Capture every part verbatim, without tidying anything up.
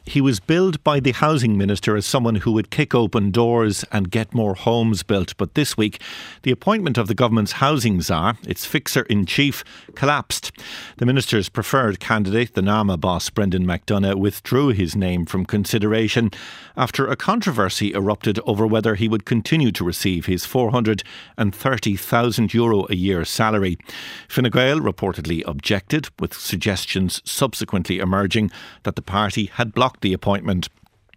he was billed by the Housing Minister as someone who would kick open doors and get more homes built. But this week, the appointment of the government's housing czar, its fixer-in-chief, collapsed. The Minister's preferred candidate, the NAMA boss Brendan McDonagh, withdrew his name from consideration after a controversy erupted over whether he would continue to receive his four hundred thirty thousand euro a year salary. Fine Gael reportedly objected, with suggestions subsequently emerging that the party had blocked the appointment.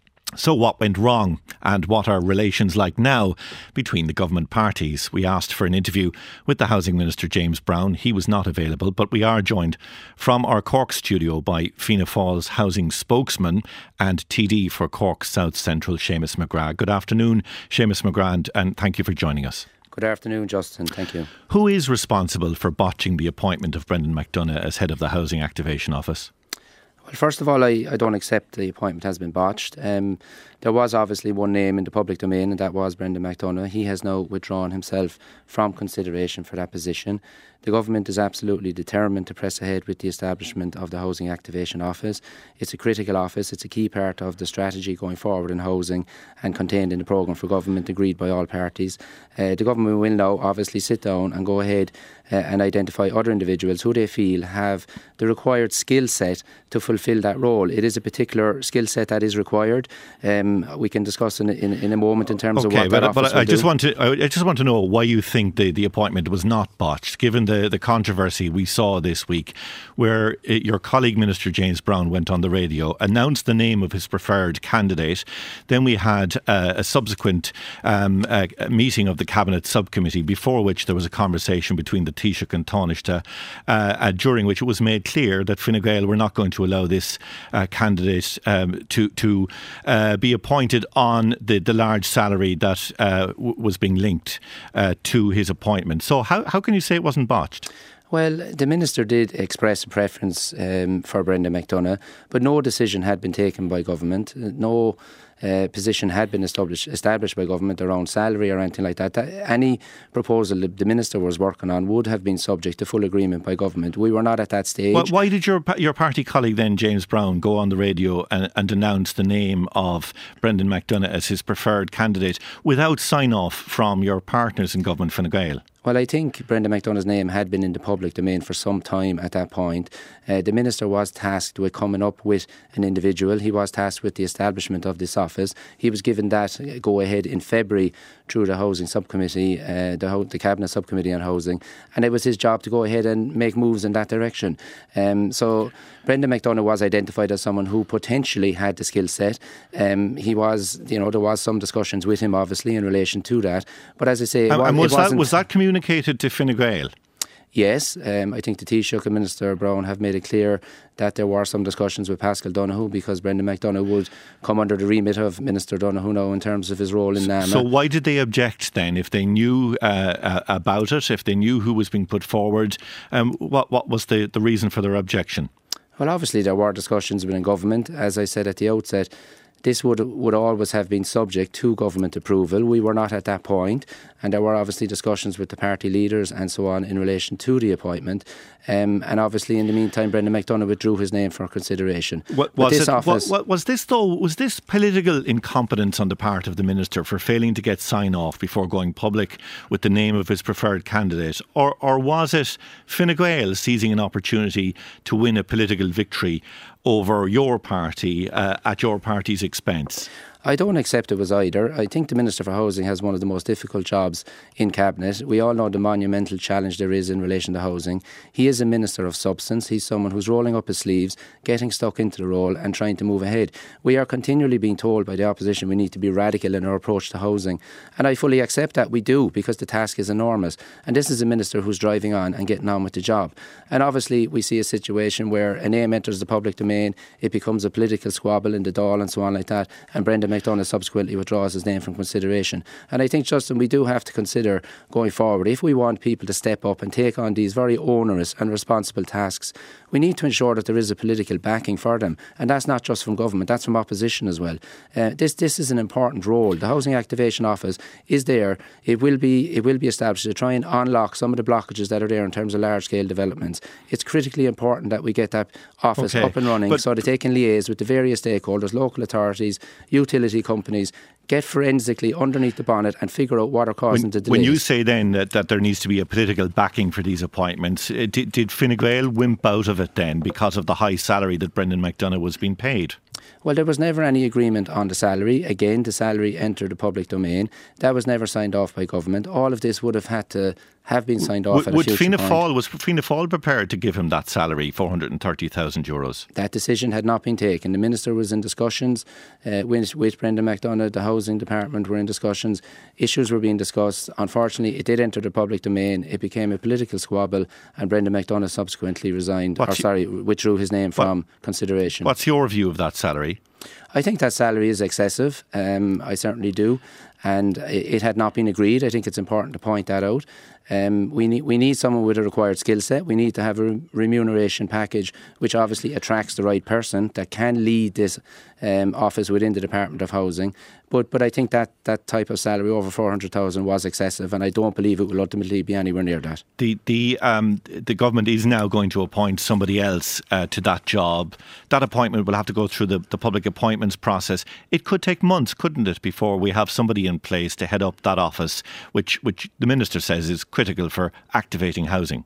So what went wrong, and what are relations like now between the government parties? We asked for an interview with the Housing Minister James Browne. He was not available, but we are joined from our Cork studio by Fianna Fáil's housing spokesman and T D for Cork South Central, Seamus McGrath. Good afternoon, Seamus McGrath, and thank you for joining us. Good afternoon, Justin. Thank you. Who is responsible for botching the appointment of Brendan McDonagh as head of the Housing Activation Office? Well, first of all, I, I don't accept the appointment has been botched. Um, there was obviously one name in the public domain, and that was Brendan McDonagh. He has now withdrawn himself from consideration for that position. The government is absolutely determined to press ahead with the establishment of the Housing Activation Office. It's a critical office. It's a key part of the strategy going forward in housing and contained in the programme for government agreed by all parties. Uh, the government will now obviously sit down and go ahead uh, and identify other individuals who they feel have the required skill set to fulfil that role. It is a particular skill set that is required. Um, we can discuss in, in, in a moment in terms okay, of what but, that office but I will just do. want to I just want to know why you think the, the appointment was not botched, given the, the controversy we saw this week, where it, your colleague Minister James Browne went on the radio, announced the name of his preferred candidate. Then we had uh, a subsequent um, uh, meeting of the Cabinet Subcommittee, before which there was a conversation between the Taoiseach and Taoiseach, uh, uh, during which it was made clear that Fine Gael were not going to allow this uh, candidate um, to to uh, be appointed on the, the large salary that uh, w- was being linked uh, to his appointment. So how, how can you say it wasn't botched? Well, the Minister did express a preference um, for Brendan McDonagh, but no decision had been taken by government. No uh, position had been established established by government around salary or anything like that. that. Any proposal that the Minister was working on would have been subject to full agreement by government. We were not at that stage. Well, why did your your party colleague then, James Browne, go on the radio and, and announce the name of Brendan McDonagh as his preferred candidate without sign-off from your partners in government, Fine Gael? Well, I think Brendan McDonagh's name had been in the public domain for some time at that point. Uh, the Minister was tasked with coming up with an individual. He was tasked with the establishment of this office. He was given that go-ahead in February through the Housing Subcommittee, uh, the, the Cabinet Subcommittee on Housing, and it was his job to go ahead and make moves in that direction. Um, so Brendan McDonagh was identified as someone who potentially had the skill set. Um, he was, you know, there was some discussions with him, obviously, in relation to that. But as I say, it, and, was, and was it that was that communicated to Fine Gael? Yes, um, I think the Taoiseach and Minister Browne have made it clear that there were some discussions with Paschal Donoghue, because Brendan McDonagh would come under the remit of Minister Donoghue now in terms of his role in NAMA. So why did they object then? If they knew uh, uh, about it, if they knew who was being put forward, um, what, what was the, the reason for their objection? Well, obviously there were discussions within government. As I said at the outset, this would would always have been subject to government approval. We were not at that point, and there were obviously discussions with the party leaders and so on in relation to the appointment. Um, and obviously, in the meantime, Brendan McDonagh withdrew his name for consideration. What, was, this it, office, what, what, was this though? Was this political incompetence on the part of the minister for failing to get sign off before going public with the name of his preferred candidate, or or was it Fine Gael seizing an opportunity to win a political victory over your party uh, at your party's expense? I don't accept it was either. I think the Minister for Housing has one of the most difficult jobs in Cabinet. We all know the monumental challenge there is in relation to housing. He is a Minister of substance. He's someone who's rolling up his sleeves, getting stuck into the role and trying to move ahead. We are continually being told by the opposition we need to be radical in our approach to housing. And I fully accept that we do, because the task is enormous. And this is a Minister who's driving on and getting on with the job. And obviously we see a situation where a name enters the public domain, it becomes a political squabble in the Dáil and so on like that, and Brendan McDonagh subsequently withdraws his name from consideration. And I think, Justin, we do have to consider going forward, if we want people to step up and take on these very onerous and responsible tasks, we need to ensure that there is a political backing for them. And that's not just from government, that's from opposition as well. Uh, this this is an important role. The Housing Activation Office is there. It will be it will be established to try and unlock some of the blockages that are there in terms of large-scale developments. It's critically important that we get that office okay. up and running, but so that they can liaise with the various stakeholders, local authorities, utility companies, get forensically underneath the bonnet and figure out what are causing when, the delays. When you say then that, that there needs to be a political backing for these appointments, did, did Fine Gael wimp out of it then because of the high salary that Brendan McDonagh was being paid? Well, there was never any agreement on the salary. Again, the salary entered the public domain. That was never signed off by government. All of this would have had to have been signed off w- at a would future Fianna point. Fáil, was Fianna Fáil prepared to give him that salary, four hundred thirty thousand euros? That decision had not been taken. The Minister was in discussions uh, with, with Brendan McDonagh. The Housing Department were in discussions. Issues were being discussed. Unfortunately, it did enter the public domain. It became a political squabble, and Brendan McDonagh subsequently resigned, What's or sorry, withdrew his name from what, consideration. What's your view of that salary? I think that salary is excessive. Um, I certainly do. And it, it had not been agreed. I think it's important to point that out. Um, we need we need someone with a required skill set. We need to have a remuneration package which obviously attracts the right person that can lead this um, office within the Department of Housing. But but I think that, that type of salary over four hundred thousand was excessive, and I don't believe it will ultimately be anywhere near that. The the um, the government is now going to appoint somebody else uh, to that job. That appointment will have to go through the, the public appointments process. It could take months, couldn't it, before we have somebody in place to head up that office, which which the Minister says is critical for activating housing.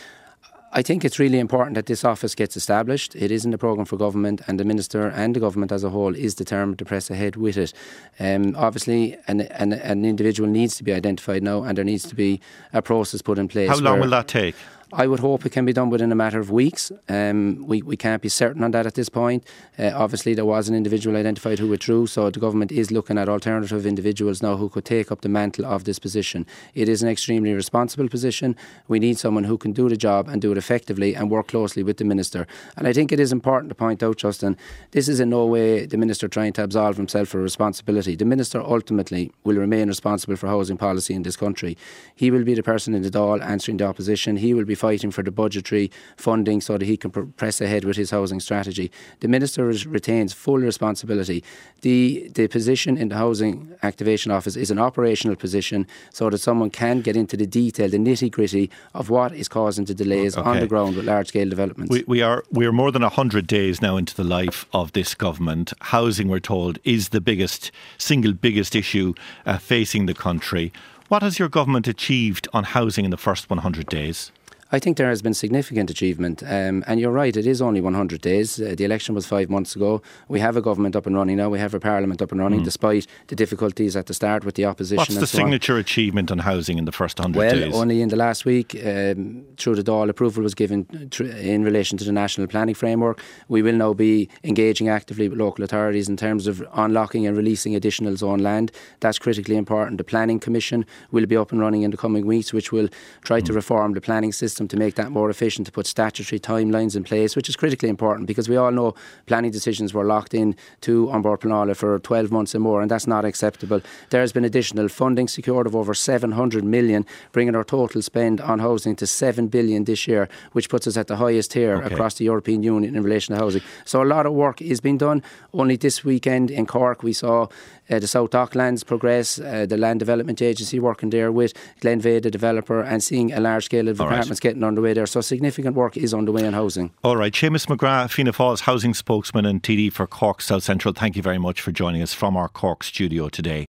I think it's really important that this office gets established. It is in the programme for government, and the Minister and the government as a whole is determined to press ahead with it. Um, obviously, an, an, an individual needs to be identified now, and there needs to be a process put in place. How long will that take? I would hope it can be done within a matter of weeks. Um, we, we can't be certain on that at this point. Uh, obviously, there was an individual identified who withdrew, so the government is looking at alternative individuals now who could take up the mantle of this position. It is an extremely responsible position. We need someone who can do the job and do it effectively and work closely with the Minister. And I think it is important to point out, Justin, this is in no way the Minister trying to absolve himself for responsibility. The Minister ultimately will remain responsible for housing policy in this country. He will be the person in the Dáil answering the opposition. He will be fighting for the budgetary funding so that he can pr- press ahead with his housing strategy. The Minister is, retains full responsibility. The the position in the Housing Activation Office is an operational position so that someone can get into the detail, the nitty-gritty of what is causing the delays okay. on the ground with large-scale developments. We, we are we are more than one hundred days now into the life of this government. Housing, we're told, is the biggest, single biggest issue uh, facing the country. What has your government achieved on housing in the first one hundred days? I think there has been significant achievement, um, and you're right, it is only one hundred days. Uh, the election was five months ago. We have a government up and running now. We have a parliament up and running, mm. despite the difficulties at the start with the opposition. What's and the so signature on. achievement on housing in the first one hundred well, days? Well, only in the last week, um, through the Dáil, approval was given tr- in relation to the National Planning Framework. We will now be engaging actively with local authorities in terms of unlocking and releasing additional zone land. That's critically important. The Planning Commission will be up and running in the coming weeks, which will try mm. to reform the planning system to make that more efficient. Efficient to put statutory timelines in place, which is critically important because we all know planning decisions were locked in to An Bord Pleanála for twelve months and more, and that's not acceptable. There has been additional funding secured of over seven hundred million, bringing our total spend on housing to seven billion this year, which puts us at the highest tier okay. across the European Union in relation to housing. So a lot of work is being done. Only this weekend in Cork we saw Uh, the South Docklands progress, uh, the Land Development Agency working there with Glenveagh, the developer, and seeing a large scale of All apartments right. getting underway there. So significant work is underway on housing. All right. Seamus McGrath, Fianna Fáil's housing spokesman and T D for Cork South Central, thank you very much for joining us from our Cork studio today.